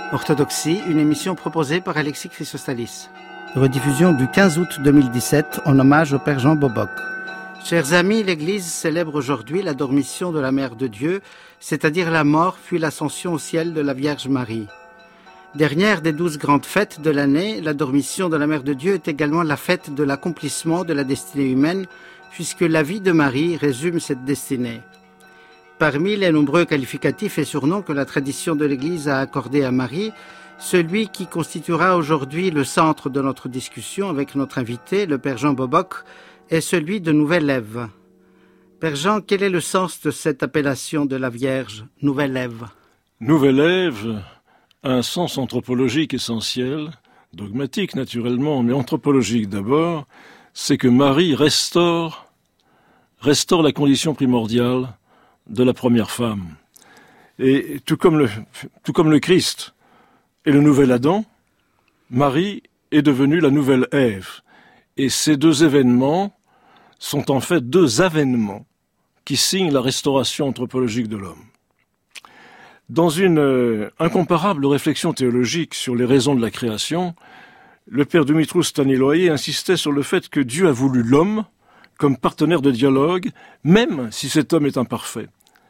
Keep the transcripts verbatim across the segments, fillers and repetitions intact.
Orthodoxie, une émission proposée par Alexis Chrysostalis. Rediffusion du quinze août deux mille dix-sept en hommage au Père Jean Boboc. Chers amis, l'Église célèbre aujourd'hui la dormition de la Mère de Dieu, c'est-à-dire la mort puis l'ascension au ciel de la Vierge Marie. Dernière des douze grandes fêtes de l'année, la dormition de la Mère de Dieu est également la fête de l'accomplissement de la destinée humaine, puisque la vie de Marie résume cette destinée. Parmi les nombreux qualificatifs et surnoms que la tradition de l'Église a accordés à Marie, celui qui constituera aujourd'hui le centre de notre discussion avec notre invité, le Père Jean Boboc, est celui de Nouvelle Ève. Père Jean, quel est le sens de cette appellation de la Vierge, Nouvelle Ève? Nouvelle Ève a un sens anthropologique essentiel, dogmatique naturellement, mais anthropologique d'abord, c'est que Marie restaure, restaure la condition primordiale de la première femme. Et tout comme le, tout comme le Christ est le nouvel Adam, Marie est devenue la nouvelle Ève. Et ces deux événements sont en fait deux avènements qui signent la restauration anthropologique de l'homme. Dans une euh, incomparable réflexion théologique sur les raisons de la création, le père Dumitru Staniloae insistait sur le fait que Dieu a voulu l'homme comme partenaire de dialogue, même si cet homme est imparfait.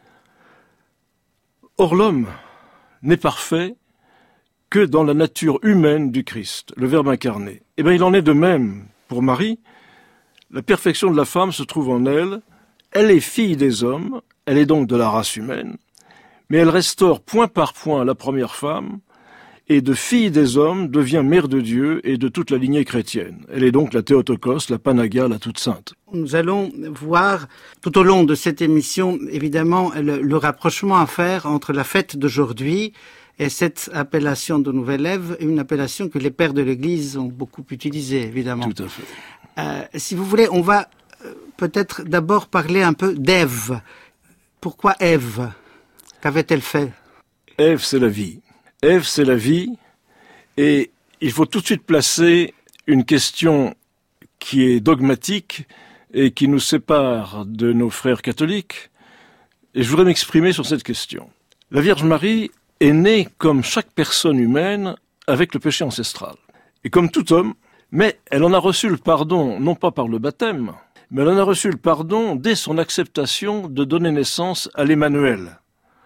Or, l'homme n'est parfait que dans la nature humaine du Christ, le Verbe incarné. Eh bien, il en est de même pour Marie. La perfection de la femme se trouve en elle. Elle est fille des hommes, elle est donc de la race humaine, mais elle restaure point par point la première femme, et de fille des hommes devient mère de Dieu et de toute la lignée chrétienne. Elle est donc la Théotokos, la Panagia, la toute sainte. Nous allons voir tout au long de cette émission, évidemment, le, le rapprochement à faire entre la fête d'aujourd'hui et cette appellation de Nouvelle Ève, une appellation que les pères de l'Église ont beaucoup utilisée, évidemment. Tout à fait. Euh, si vous voulez, on va euh, peut-être d'abord parler un peu d'Ève. Pourquoi Ève? Qu'avait-elle fait? Ève, c'est la vie. Ève, c'est la vie, et il faut tout de suite placer une question qui est dogmatique et qui nous sépare de nos frères catholiques, et je voudrais m'exprimer sur cette question. La Vierge Marie est née comme chaque personne humaine avec le péché ancestral, et comme tout homme, mais elle en a reçu le pardon, non pas par le baptême, mais elle en a reçu le pardon dès son acceptation de donner naissance à l'Emmanuel.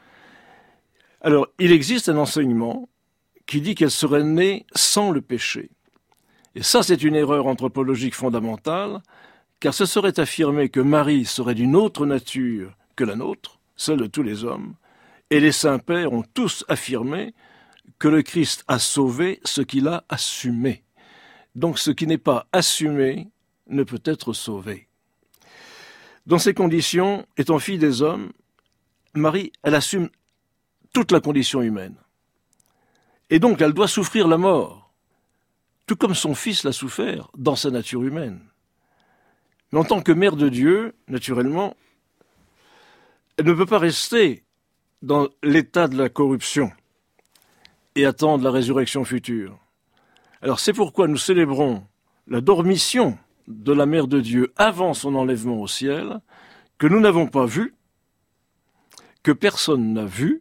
Alors, il existe un enseignement qui dit qu'elle serait née sans le péché. Et ça, c'est une erreur anthropologique fondamentale, car ce serait affirmer que Marie serait d'une autre nature que la nôtre, celle de tous les hommes, et les saints pères ont tous affirmé que le Christ a sauvé ce qu'il a assumé. Donc, ce qui n'est pas assumé ne peut être sauvé. Dans ces conditions, étant fille des hommes, Marie, elle assume toute la condition humaine. Et donc, elle doit souffrir la mort, tout comme son fils l'a souffert dans sa nature humaine. Mais en tant que mère de Dieu, naturellement, elle ne peut pas rester dans l'état de la corruption et attendre la résurrection future. Alors, c'est pourquoi nous célébrons la dormition de la mère de Dieu avant son enlèvement au ciel, que nous n'avons pas vue, que personne n'a vue,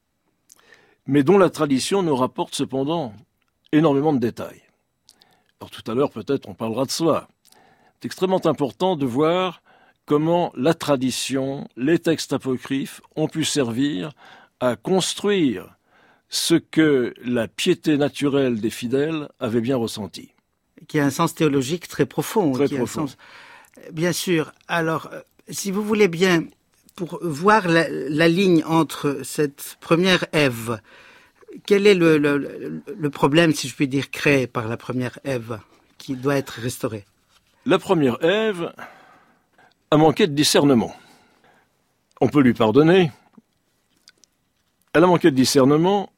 mais dont la tradition nous rapporte cependant énormément de détails. Alors tout à l'heure, peut-être, on parlera de cela. C'est extrêmement important de voir comment la tradition, les textes apocryphes ont pu servir à construire ce que la piété naturelle des fidèles avait bien ressenti. Qui a un sens théologique très profond. Très qui profond. A un sens... Bien sûr. Alors, si vous voulez bien, pour voir la, la ligne entre cette première Ève, quel est le, le, le problème, si je puis dire, créé par la première Ève, qui doit être restaurée? La première Ève a manqué de discernement. On peut lui pardonner. Elle a manqué de discernement.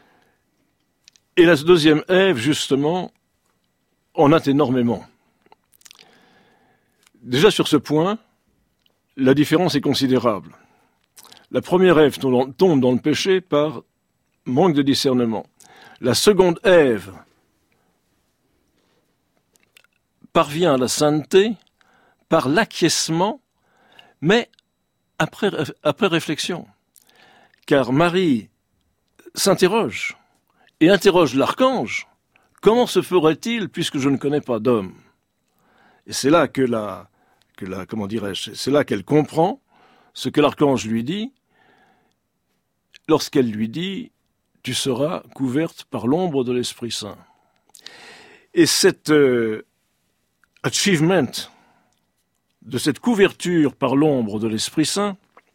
Et la deuxième Ève, justement, en a énormément. Déjà sur ce point, la différence est considérable. La première Ève tombe dans le péché par manque de discernement. La seconde Ève parvient à la sainteté par l'acquiescement, mais après, après réflexion. Car Marie s'interroge et interroge l'archange, « Comment se ferait-il puisque je ne connais pas d'homme ?» Et c'est là que la, que la, comment dirais-je, c'est là qu'elle comprend ce que l'archange lui dit, lorsqu'elle lui dit « Tu seras couverte par l'ombre de l'Esprit Saint ». Et cet euh, achievement de cette couverture par l'ombre de l'Esprit Saint,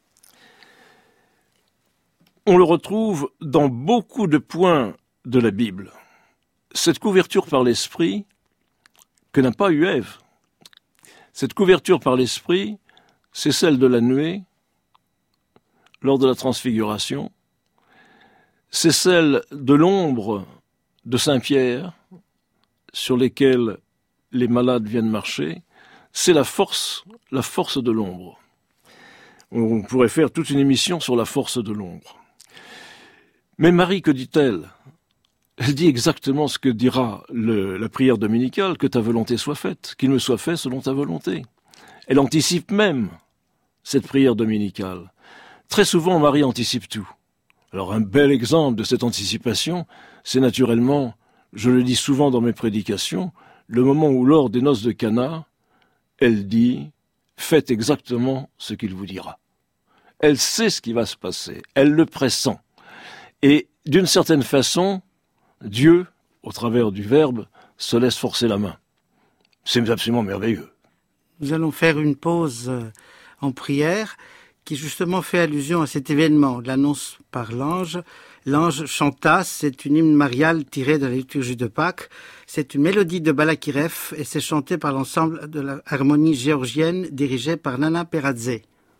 on le retrouve dans beaucoup de points de la Bible. Cette couverture par l'Esprit que n'a pas eu Ève, cette couverture par l'Esprit, c'est celle de la nuée lors de la transfiguration, c'est celle de l'ombre de Saint-Pierre sur lesquels les malades viennent marcher, c'est la force, la force de l'ombre. On pourrait faire toute une émission sur la force de l'ombre. Mais Marie, que dit-elle ? Elle dit exactement ce que dira le, la prière dominicale, que ta volonté soit faite, qu'il me soit fait selon ta volonté. Elle anticipe même cette prière dominicale. Très souvent, Marie anticipe tout. Alors un bel exemple de cette anticipation, c'est naturellement, je le dis souvent dans mes prédications, le moment où lors des noces de Cana, elle dit « Faites exactement ce qu'il vous dira ». Elle sait ce qui va se passer, elle le pressent. Et d'une certaine façon, Dieu, au travers du Verbe, se laisse forcer la main. C'est absolument merveilleux. Nous allons faire une pause en prière qui justement fait allusion à cet événement, l'annonce par l'ange. L'ange chanta, c'est une hymne mariale tirée de la liturgie de Pâques. C'est une mélodie de Balakirev et c'est chanté par l'ensemble de l'harmonie géorgienne dirigée par Nana Peradze.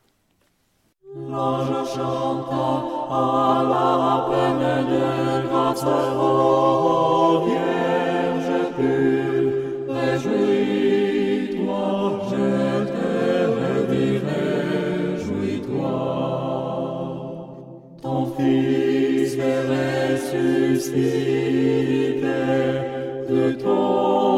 L'ange chanta à la peine de grâce, ô Vierge pure, réjouis-toi, je te redirai, réjouis-toi. Ton Fils est ressuscité de ton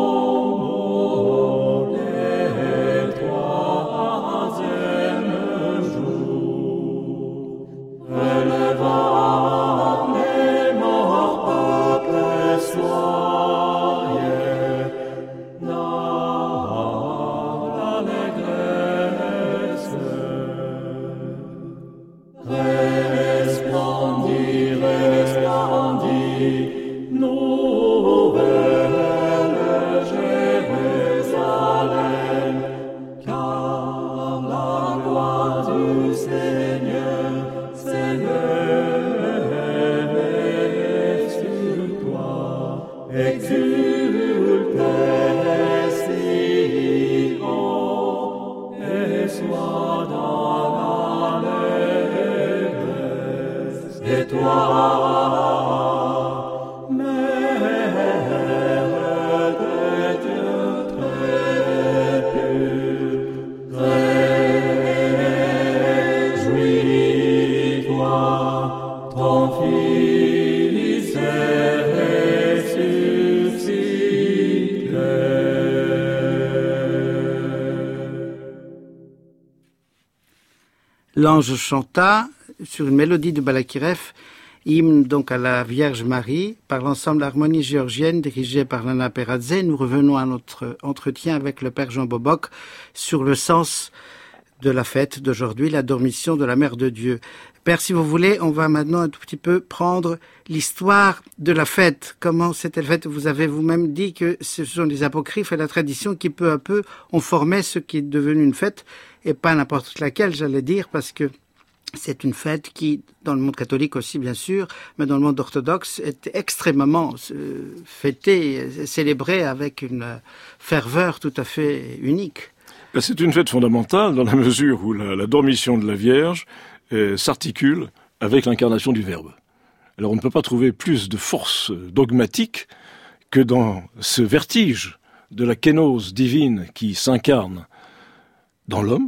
L'ange chanta sur une mélodie de Balakirev, hymne donc à la Vierge Marie, par l'ensemble harmonie géorgienne dirigée par Nana Peradze. Nous revenons à notre entretien avec le Père Jean Boboc sur le sens de la fête d'aujourd'hui, la dormition de la Mère de Dieu. Père, si vous voulez, on va maintenant un tout petit peu prendre l'histoire de la fête. Comment c'était la fête? Vous avez vous-même dit que ce sont les apocryphes et la tradition qui peu à peu ont formé ce qui est devenu une fête, et pas n'importe laquelle, j'allais dire, parce que c'est une fête qui, dans le monde catholique aussi bien sûr, mais dans le monde orthodoxe, est extrêmement euh, fêtée, célébrée avec une ferveur tout à fait unique. C'est une fête fondamentale dans la mesure où la, la dormition de la Vierge euh, s'articule avec l'incarnation du Verbe. Alors on ne peut pas trouver plus de force dogmatique que dans ce vertige de la kénose divine qui s'incarne dans l'homme,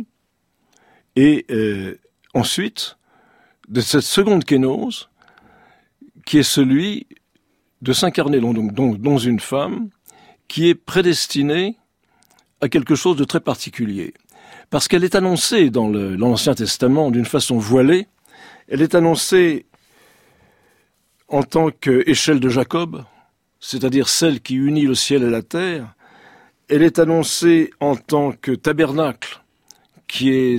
et euh, ensuite de cette seconde kénose qui est celui de s'incarner dans, dans, dans une femme qui est prédestinée à quelque chose de très particulier. Parce qu'elle est annoncée dans, le, dans l'Ancien Testament d'une façon voilée, elle est annoncée en tant qu'échelle de Jacob, c'est-à-dire celle qui unit le ciel et la terre. Elle est annoncée en tant que tabernacle, qui est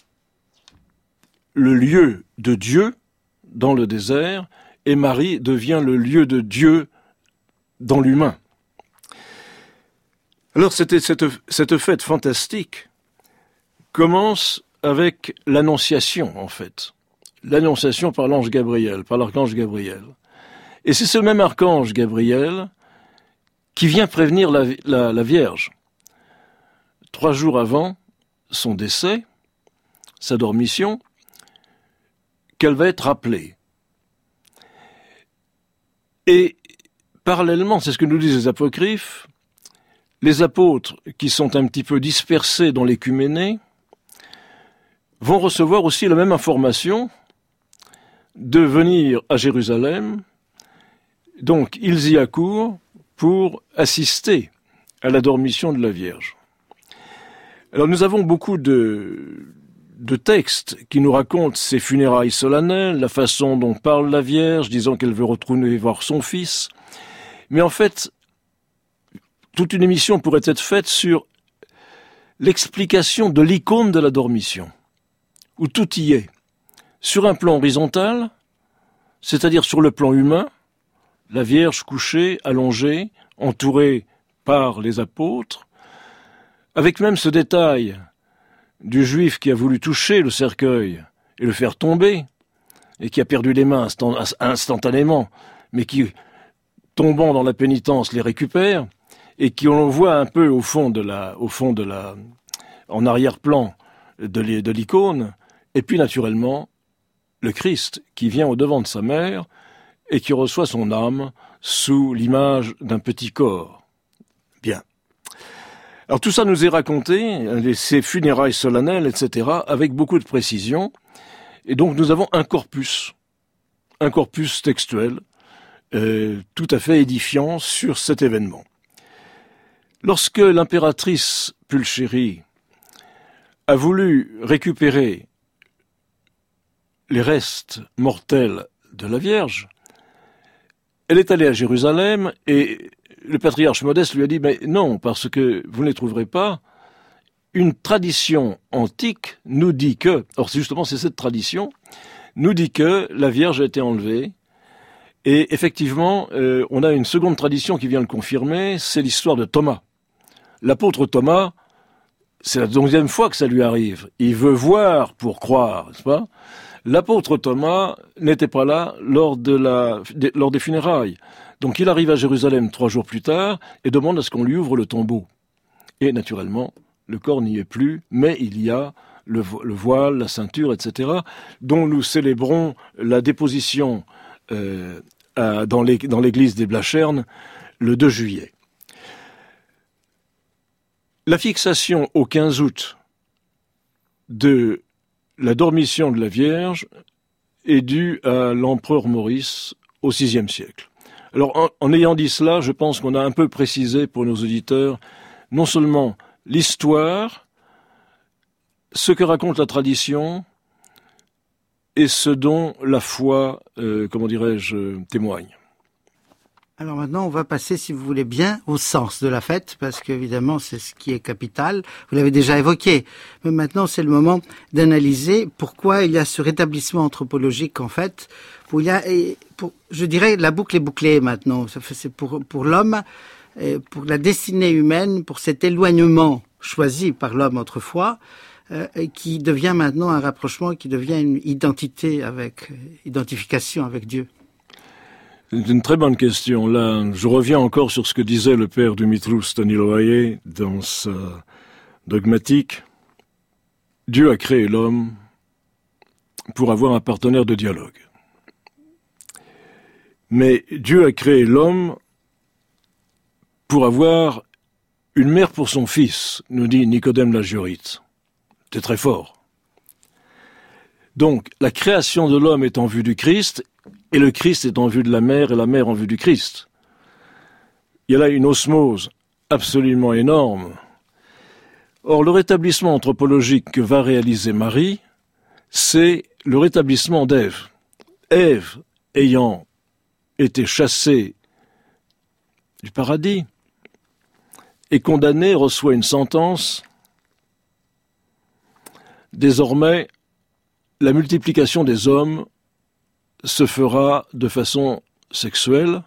le lieu de Dieu dans le désert, et Marie devient le lieu de Dieu dans l'humain. Alors c'était cette, cette fête fantastique commence avec l'annonciation, en fait. L'annonciation par l'ange Gabriel, par l'archange Gabriel. Et c'est ce même archange Gabriel qui vient prévenir la, la, la Vierge. Trois jours avant son décès, sa dormition, qu'elle va être appelée. Et parallèlement, c'est ce que nous disent les apocryphes, les apôtres qui sont un petit peu dispersés dans l'écuménée vont recevoir aussi la même information de venir à Jérusalem. Donc, ils y accourent pour assister à la dormition de la Vierge. Alors, nous avons beaucoup de, de textes qui nous racontent ces funérailles solennelles, la façon dont parle la Vierge, disant qu'elle veut retourner voir son fils. Mais en fait, toute une émission pourrait être faite sur l'explication de l'icône de la dormition, où tout y est. Sur un plan horizontal, c'est-à-dire sur le plan humain, la Vierge couchée, allongée, entourée par les apôtres, avec même ce détail du juif qui a voulu toucher le cercueil et le faire tomber, et qui a perdu les mains instantanément, mais qui, tombant dans la pénitence, les récupère, et qui on voit un peu au fond de la, au fond de la, en arrière-plan de l'icône, et puis naturellement, le Christ qui vient au devant de sa mère et qui reçoit son âme sous l'image d'un petit corps. Bien. Alors tout ça nous est raconté, ces funérailles solennelles, et cetera, avec beaucoup de précision, et donc nous avons un corpus, un corpus textuel, euh, tout à fait édifiant sur cet événement. Lorsque l'impératrice Pulchérie a voulu récupérer les restes mortels de la Vierge, elle est allée à Jérusalem et le patriarche Modeste lui a dit « Mais non, parce que vous ne les trouverez pas. Une tradition antique nous dit que, or c'est justement c'est cette tradition, nous dit que la Vierge a été enlevée. Et effectivement, euh, on a une seconde tradition qui vient le confirmer, c'est l'histoire de Thomas. L'apôtre Thomas, c'est la deuxième fois que ça lui arrive. Il veut voir pour croire, n'est-ce pas ? L'apôtre Thomas n'était pas là lors, de la, de, lors des funérailles. Donc il arrive à Jérusalem trois jours plus tard et demande à ce qu'on lui ouvre le tombeau. Et naturellement, le corps n'y est plus, mais il y a le, le voile, la ceinture, et cetera, dont nous célébrons la déposition euh, à, dans, les, dans l'église des Blachernes le deux juillet. La fixation au quinze août de la dormition de la Vierge est due à l'empereur Maurice au sixième siècle. Alors, en, en ayant dit cela, je pense qu'on a un peu précisé pour nos auditeurs non seulement l'histoire, ce que raconte la tradition et ce dont la foi, euh, comment dirais-je, témoigne. Alors maintenant, on va passer, si vous voulez bien, au sens de la fête, parce qu'évidemment, c'est ce qui est capital. Vous l'avez déjà évoqué. Mais maintenant, c'est le moment d'analyser pourquoi il y a ce rétablissement anthropologique, en fait, où il y a, pour, je dirais, la boucle est bouclée maintenant. C'est pour, pour l'homme, pour la destinée humaine, pour cet éloignement choisi par l'homme autrefois, euh, qui devient maintenant un rapprochement, qui devient une identité avec, identification avec Dieu. C'est une très bonne question. Là, je reviens encore sur ce que disait le père Dumitru Staniloae dans sa dogmatique. Dieu a créé l'homme pour avoir un partenaire de dialogue. Mais Dieu a créé l'homme pour avoir une mère pour son fils, nous dit Nicodème l'Agiorite. C'est très fort. Donc, la création de l'homme est en vue du Christ, et le Christ est en vue de la mère, et la mère en vue du Christ. Il y a là une osmose absolument énorme. Or, le rétablissement anthropologique que va réaliser Marie, c'est le rétablissement d'Ève. Ève ayant été chassé du paradis et condamné reçoit une sentence. Désormais, la multiplication des hommes se fera de façon sexuelle.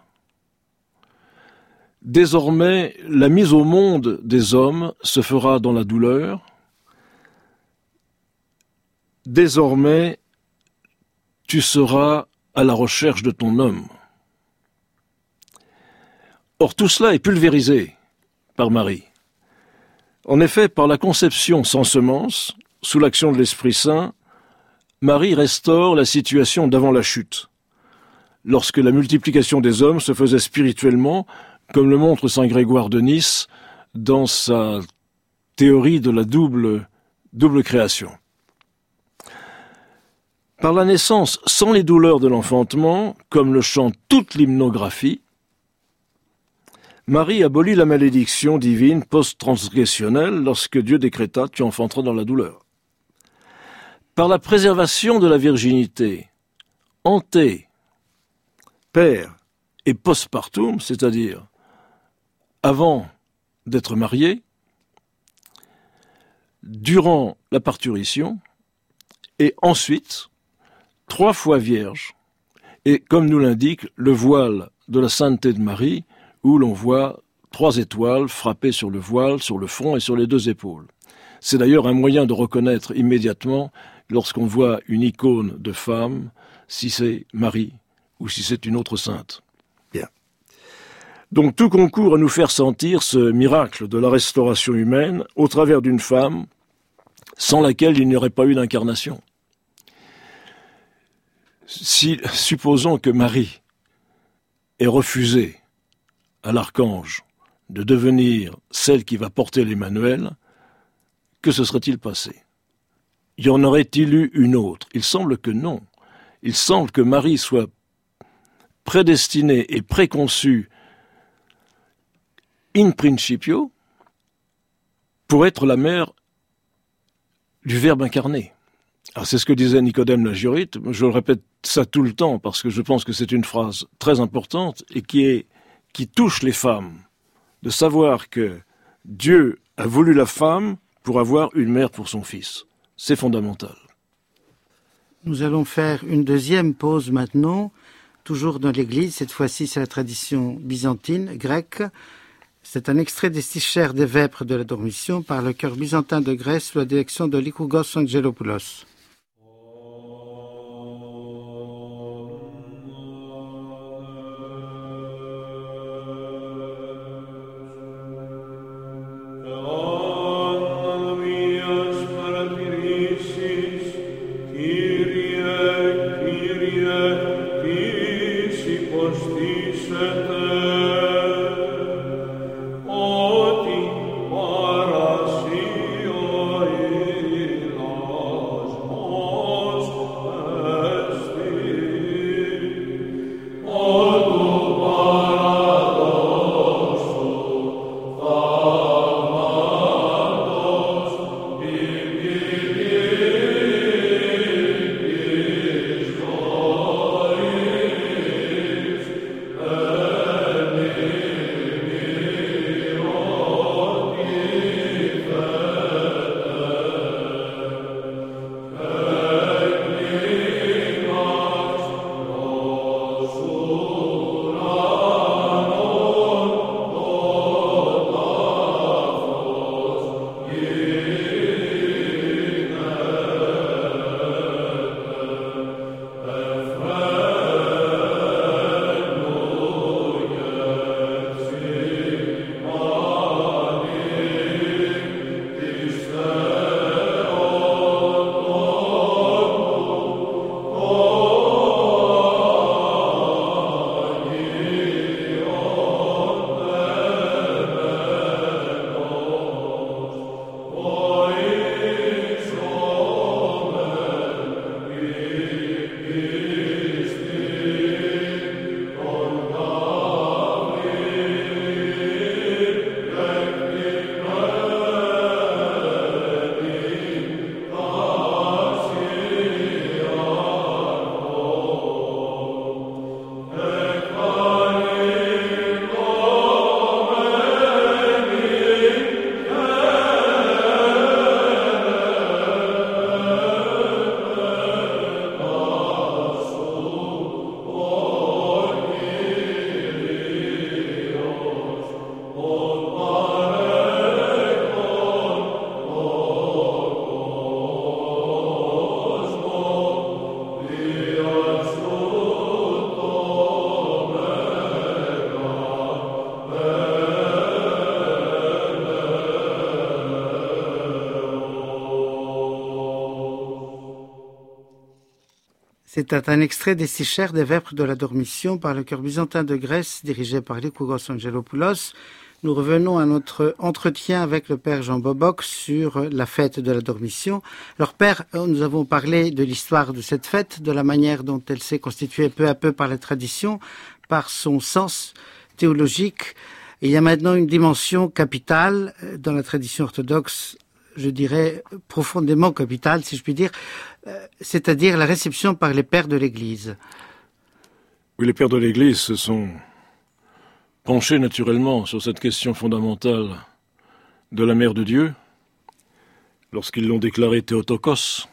Désormais, la mise au monde des hommes se fera dans la douleur. Désormais, tu seras à la recherche de ton homme. Or, tout cela est pulvérisé par Marie. En effet, par la conception sans semence, sous l'action de l'Esprit Saint, Marie restaure la situation d'avant la chute, lorsque la multiplication des hommes se faisait spirituellement, comme le montre saint Grégoire de Nice dans sa théorie de la double, double création. Par la naissance sans les douleurs de l'enfantement, comme le chante toute l'hymnographie, Marie abolit la malédiction divine post-transgressionnelle lorsque Dieu décréta « tu enfanteras dans la douleur ». Par la préservation de la virginité, ante, père et postpartum, c'est-à-dire avant d'être marié, durant la parturition, et ensuite, trois fois vierge, et comme nous l'indique le voile de la sainteté de Marie, où l'on voit trois étoiles frappées sur le voile, sur le front et sur les deux épaules. C'est d'ailleurs un moyen de reconnaître immédiatement, lorsqu'on voit une icône de femme, si c'est Marie ou si c'est une autre sainte. Bien. Donc tout concourt à nous faire sentir ce miracle de la restauration humaine au travers d'une femme sans laquelle il n'y aurait pas eu d'incarnation. Si, supposons que Marie ait refusé à l'archange de devenir celle qui va porter l'Emmanuel, que se serait-il passé? Y en aurait-il eu une autre? Il semble que non. Il semble que Marie soit prédestinée et préconçue in principio pour être la mère du Verbe incarné. Alors c'est ce que disait Nicodème l'Agorite. Je le répète ça tout le temps parce que je pense que c'est une phrase très importante et qui est qui touche les femmes, de savoir que Dieu a voulu la femme pour avoir une mère pour son fils. C'est fondamental. Nous allons faire une deuxième pause maintenant, toujours dans l'Église. Cette fois-ci, c'est la tradition byzantine, grecque. C'est un extrait des stichères des vêpres de la Dormition par le chœur byzantin de Grèce sous la direction de Lykougos Angelopoulos. Uh C'était un extrait des Stichères des Vêpres de la Dormition par le chœur byzantin de Grèce, dirigé par Lykougos Angelopoulos. Nous revenons à notre entretien avec le père Jean Boboc sur la fête de la Dormition. Alors père, nous avons parlé de l'histoire de cette fête, de la manière dont elle s'est constituée peu à peu par la tradition, par son sens théologique. Et il y a maintenant une dimension capitale dans la tradition orthodoxe, je dirais profondément capitale, si je puis dire, c'est-à-dire la réception par les pères de l'Église. Oui, les pères de l'Église se sont penchés naturellement sur cette question fondamentale de la Mère de Dieu, lorsqu'ils l'ont déclarée Théotokos.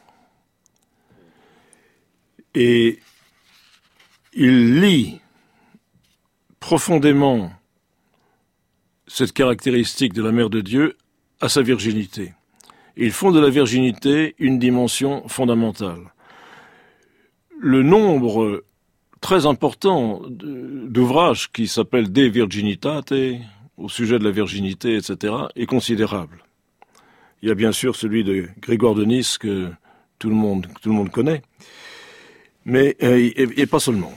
Et ils lient profondément cette caractéristique de la Mère de Dieu à sa virginité. Ils font de la virginité une dimension fondamentale. Le nombre très important d'ouvrages qui s'appellent De Virginitate, au sujet de la virginité, et cetera, est considérable. Il y a bien sûr celui de Grégoire de Nice que tout le monde, tout le monde connaît, mais euh, et, et pas seulement.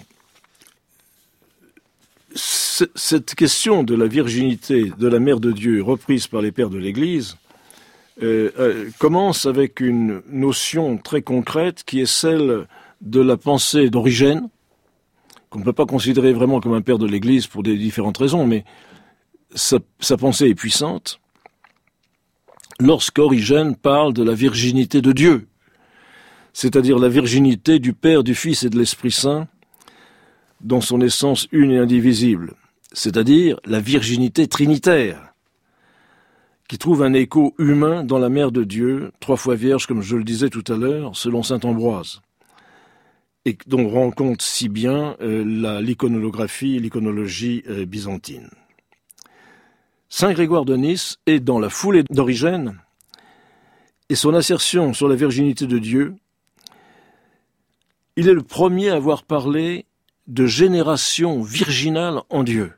C- cette question de la virginité de la Mère de Dieu reprise par les pères de l'Église Euh, euh, commence avec une notion très concrète qui est celle de la pensée d'Origène, qu'on ne peut pas considérer vraiment comme un père de l'Église pour des différentes raisons, mais sa, sa pensée est puissante. Lorsqu'Origène parle de la virginité de Dieu, c'est-à-dire la virginité du Père, du Fils et de l'Esprit Saint, dans son essence une et indivisible, c'est-à-dire la virginité trinitaire, qui trouve un écho humain dans la Mère de Dieu, trois fois vierge, comme je le disais tout à l'heure, selon saint Ambroise, et dont rend compte si bien euh, la, l'iconolographie, l'iconologie euh, byzantine. Saint Grégoire de Nice est dans la foulée d'Origène, et son assertion sur la virginité de Dieu, il est le premier à avoir parlé de génération virginale en Dieu.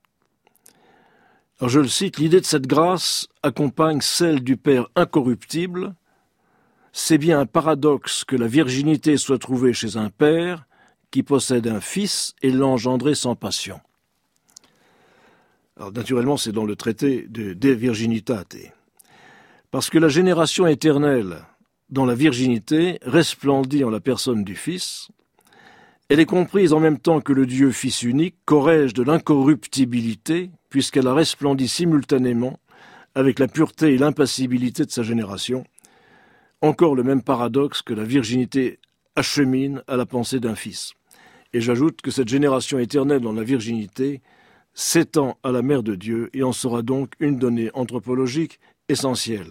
Alors je le cite, l'idée de cette grâce accompagne celle du Père incorruptible. C'est bien un paradoxe que la virginité soit trouvée chez un Père qui possède un Fils et l'a engendré sans passion. Alors naturellement, c'est dans le traité de De Virginitate. Parce que la génération éternelle dans la virginité resplendit en la personne du Fils. Elle est comprise en même temps que le Dieu Fils unique corrège de l'incorruptibilité, puisqu'elle a resplendi simultanément avec la pureté et l'impassibilité de sa génération. Encore le même paradoxe que la virginité achemine à la pensée d'un fils. Et j'ajoute que cette génération éternelle dans la virginité s'étend à la Mère de Dieu et en sera donc une donnée anthropologique essentielle.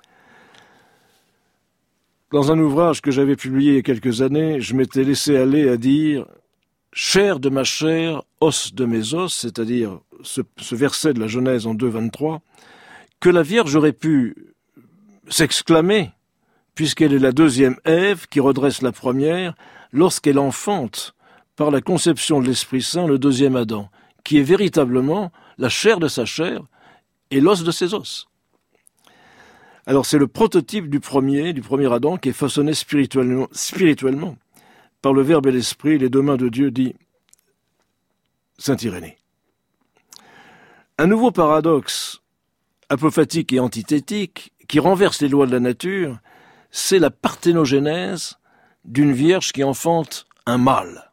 Dans un ouvrage que j'avais publié il y a quelques années, je m'étais laissé aller à dire « chair de ma chair, os de mes os », c'est-à-dire ce, ce verset de la Genèse en deux vingt-trois, que la Vierge aurait pu s'exclamer, puisqu'elle est la deuxième Ève qui redresse la première, lorsqu'elle enfante, par la conception de l'Esprit Saint, le deuxième Adam, qui est véritablement la chair de sa chair et l'os de ses os. Alors c'est le prototype du premier, du premier Adam, qui est façonné spirituellement, spirituellement par le Verbe et l'Esprit, les deux mains de Dieu, dit saint Irénée. Un nouveau paradoxe apophatique et antithétique qui renverse les lois de la nature, c'est la parthénogenèse d'une vierge qui enfante un mâle.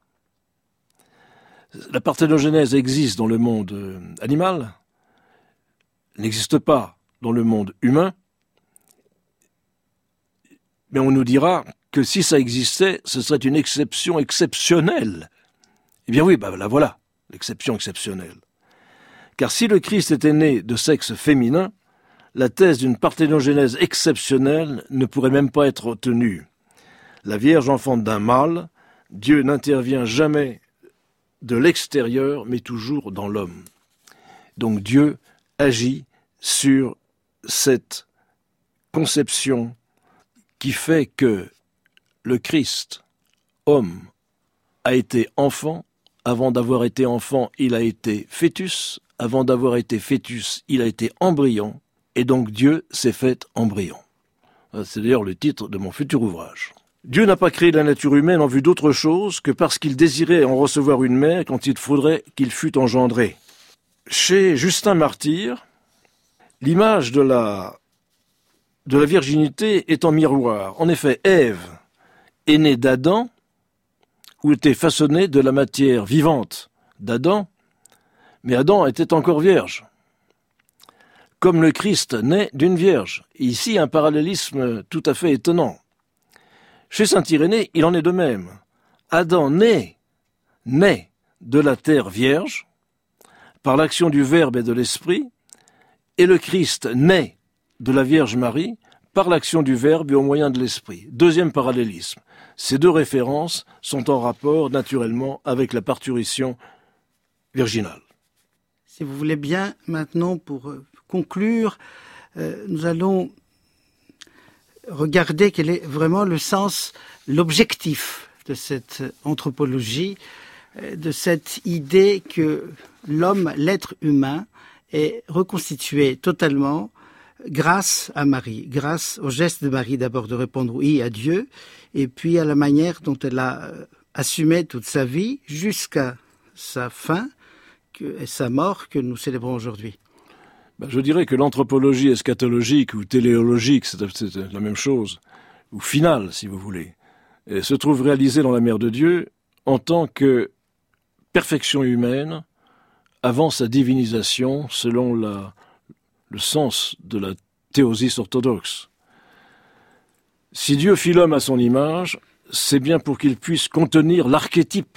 La parthénogenèse existe dans le monde animal, n'existe pas dans le monde humain, mais on nous dira que si ça existait, ce serait une exception exceptionnelle. Eh bien oui, ben la voilà, l'exception exceptionnelle. Car si le Christ était né de sexe féminin, la thèse d'une parthénogenèse exceptionnelle ne pourrait même pas être retenue. La Vierge enfante d'un mâle, Dieu n'intervient jamais de l'extérieur, mais toujours dans l'homme. Donc Dieu agit sur cette conception qui fait que le Christ, homme, a été enfant. Avant d'avoir été enfant, il a été fœtus. Avant d'avoir été fœtus, il a été embryon. Et donc Dieu s'est fait embryon. C'est d'ailleurs le titre de mon futur ouvrage. Dieu n'a pas créé la nature humaine en vue d'autre chose que parce qu'il désirait en recevoir une mère quand il faudrait qu'il fût engendré. Chez Justin Martyr, l'image de la, de la virginité est en miroir. En effet, Ève est née d'Adam, ou était façonnée de la matière vivante d'Adam, mais Adam était encore vierge. Comme le Christ naît d'une vierge. Ici, un parallélisme tout à fait étonnant. Chez saint Irénée, il en est de même. Adam naît, naît de la terre vierge, par l'action du Verbe et de l'Esprit, et le Christ naît de la Vierge Marie, par l'action du Verbe et au moyen de l'Esprit. Deuxième parallélisme. Ces deux références sont en rapport, naturellement, avec la parturition virginale. Si vous voulez bien, maintenant, pour conclure, euh, nous allons regarder quel est vraiment le sens, l'objectif de cette anthropologie, euh, de cette idée que l'homme, l'être humain, est reconstitué totalement grâce à Marie, grâce au geste de Marie d'abord de répondre oui à Dieu, et puis à la manière dont elle a assumé toute sa vie jusqu'à sa fin que, et sa mort que nous célébrons aujourd'hui. Ben, je dirais que l'anthropologie eschatologique ou téléologique, c'est, c'est la même chose, ou finale si vous voulez, et se trouve réalisée dans la Mère de Dieu en tant que perfection humaine avant sa divinisation selon la le sens de la théosis orthodoxe. Si Dieu fit l'homme à son image, c'est bien pour qu'il puisse contenir l'archétype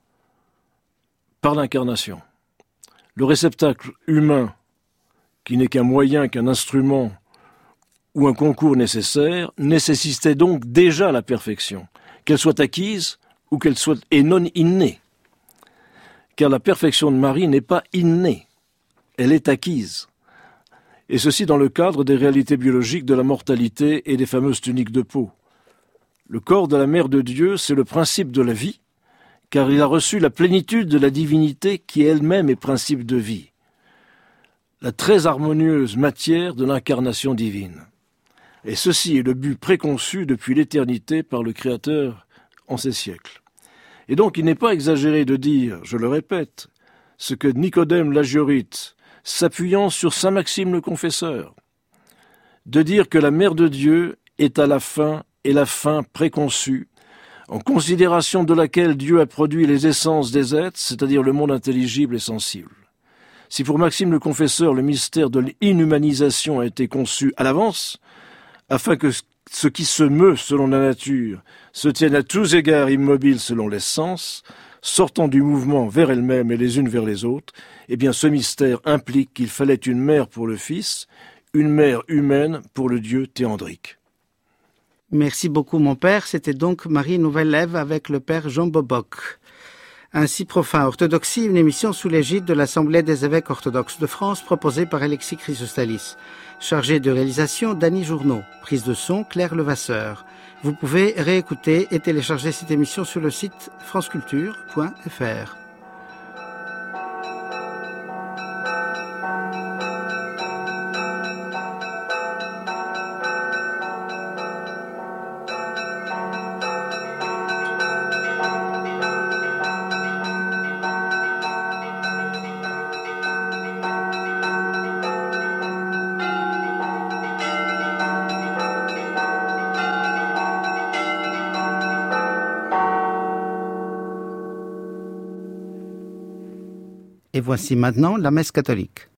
par l'incarnation. Le réceptacle humain, qui n'est qu'un moyen, qu'un instrument ou un concours nécessaire, nécessitait donc déjà la perfection, qu'elle soit acquise ou qu'elle soit et non innée. Car la perfection de Marie n'est pas innée, elle est acquise. Et ceci dans le cadre des réalités biologiques de la mortalité et des fameuses tuniques de peau. Le corps de la Mère de Dieu, c'est le principe de la vie, car il a reçu la plénitude de la divinité qui elle-même est principe de vie. La très harmonieuse matière de l'incarnation divine. Et ceci est le but préconçu depuis l'éternité par le Créateur en ces siècles. Et donc il n'est pas exagéré de dire, je le répète, ce que Nicodème l'Agiorite, s'appuyant sur saint Maxime le Confesseur, de dire que la Mère de Dieu est à la fin et la fin préconçue, en considération de laquelle Dieu a produit les essences des êtres, c'est-à-dire le monde intelligible et sensible. Si pour Maxime le Confesseur, le mystère de l'inhumanisation a été conçu à l'avance, afin que ce qui se meut selon la nature se tienne à tous égards immobile selon les sens, sortant du mouvement vers elles-mêmes et les unes vers les autres, eh bien ce mystère implique qu'il fallait une mère pour le Fils, une mère humaine pour le Dieu théandrique. Merci beaucoup mon père, c'était donc Marie Nouvelle-Ève avec le père Jean Boboc. Ainsi profane orthodoxie, une émission sous l'égide de l'Assemblée des évêques orthodoxes de France proposée par Alexis Chrysostalis. Chargé de réalisation, Dany Journeau. Prise de son, Claire Levasseur. Vous pouvez réécouter et télécharger cette émission sur le site franceculture point f r. Et voici maintenant la messe catholique.